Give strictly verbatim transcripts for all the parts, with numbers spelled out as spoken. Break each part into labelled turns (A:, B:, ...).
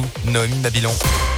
A: Noémie Mabilon.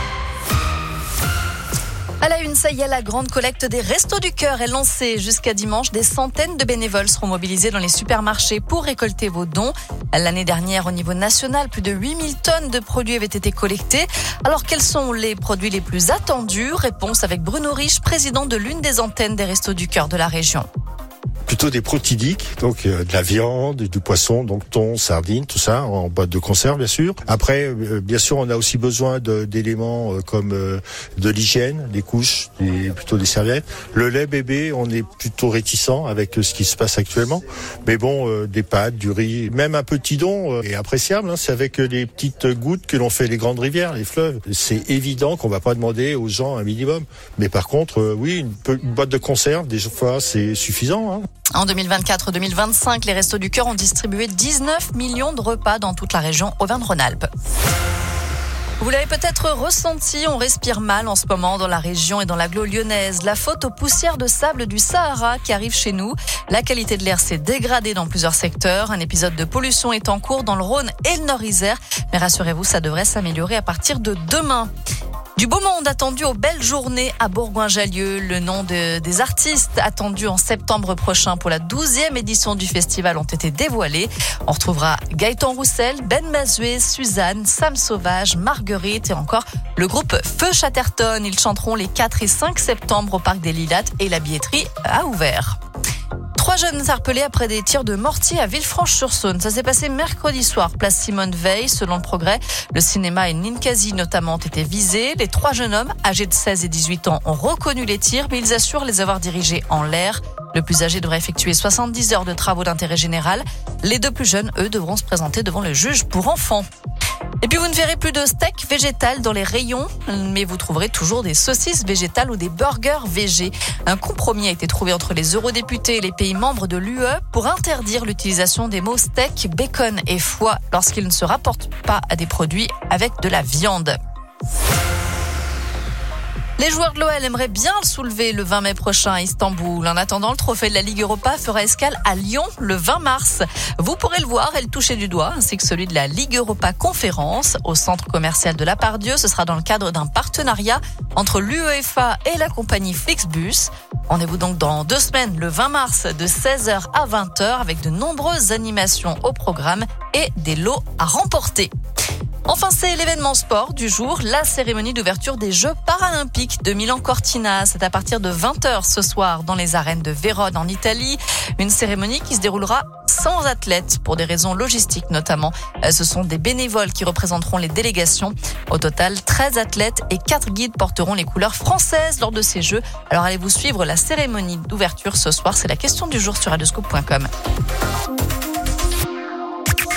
B: À la une, ça y est, la grande collecte des Restos du Cœur est lancée. Jusqu'à dimanche, des centaines de bénévoles seront mobilisés dans les supermarchés pour récolter vos dons. L'année dernière, au niveau national, plus de huit mille tonnes de produits avaient été collectés. Alors, quels sont les produits les plus attendus? Réponse avec Bruno Riche, président de l'une des antennes des Restos du Cœur de la région.
C: Plutôt des protidiques, donc euh, de la viande, du poisson, donc thon, sardines, tout ça, en boîte de conserve bien sûr. Après, euh, bien sûr, on a aussi besoin de, d'éléments euh, comme euh, de l'hygiène, des couches, des, plutôt des serviettes. Le lait bébé, on est plutôt réticent avec euh, ce qui se passe actuellement. Mais bon, euh, des pâtes, du riz, même un petit don euh, est appréciable. Hein, c'est avec euh, les petites gouttes que l'on fait les grandes rivières, les fleuves. C'est évident qu'on va pas demander aux gens un minimum. Mais par contre, euh, oui, une, une boîte de conserve, des fois, c'est suffisant. Hein.
B: En deux mille vingt-quatre deux mille vingt-cinq, les Restos du Cœur ont distribué dix-neuf millions de repas dans toute la région Auvergne-Rhône-Alpes. Vous l'avez peut-être ressenti, on respire mal en ce moment dans la région et dans l'agglo lyonnaise. La faute aux poussières de sable du Sahara qui arrivent chez nous. La qualité de l'air s'est dégradée dans plusieurs secteurs. Un épisode de pollution est en cours dans le Rhône et le Nord-Isère. Mais rassurez-vous, ça devrait s'améliorer à partir de demain. Du beau monde attendu aux belles journées à Bourgoin-Jallieu. Le nom de, des artistes attendus en septembre prochain pour la douzième édition du festival ont été dévoilés. On retrouvera Gaëtan Roussel, Ben Mazué, Suzanne, Sam Sauvage, Marguerite et encore le groupe Feu Chatterton. Ils chanteront les quatre et cinq septembre au Parc des Lilates et la billetterie a ouvert. Trois jeunes interpellés après des tirs de mortier à Villefranche-sur-Saône. Ça s'est passé mercredi soir, place Simone Veil. Selon le Progrès, le cinéma et Ninkasi notamment ont été visés. Les trois jeunes hommes, âgés de seize et dix-huit ans, ont reconnu les tirs, mais ils assurent les avoir dirigés en l'air. Le plus âgé devrait effectuer soixante-dix heures de travaux d'intérêt général. Les deux plus jeunes, eux, devront se présenter devant le juge pour enfants. Et puis vous ne verrez plus de steak végétal dans les rayons, mais vous trouverez toujours des saucisses végétales ou des burgers végés. Un compromis a été trouvé entre les eurodéputés et les pays membres de l'U E pour interdire l'utilisation des mots steak, bacon et foie lorsqu'ils ne se rapportent pas à des produits avec de la viande. Les joueurs de l'O L aimeraient bien le soulever le vingt mai prochain à Istanbul. En attendant, le trophée de la Ligue Europa fera escale à Lyon le vingt mars. Vous pourrez le voir et le toucher du doigt, ainsi que celui de la Ligue Europa Conférence au centre commercial de la Part-Dieu. Ce sera dans le cadre d'un partenariat entre l'UEFA et la compagnie Flixbus. Rendez-vous donc dans deux semaines, le vingt mars, de seize heures à vingt heures, avec de nombreuses animations au programme et des lots à remporter. Enfin, c'est l'événement sport du jour, la cérémonie d'ouverture des Jeux paralympiques de Milan-Cortina. C'est à partir de vingt heures ce soir dans les arènes de Vérone en Italie. Une cérémonie qui se déroulera sans athlètes pour des raisons logistiques notamment. Ce sont des bénévoles qui représenteront les délégations. Au total, treize athlètes et quatre guides porteront les couleurs françaises lors de ces Jeux. Alors allez-vous suivre la cérémonie d'ouverture ce soir? C'est la question du jour sur radioscoop point com.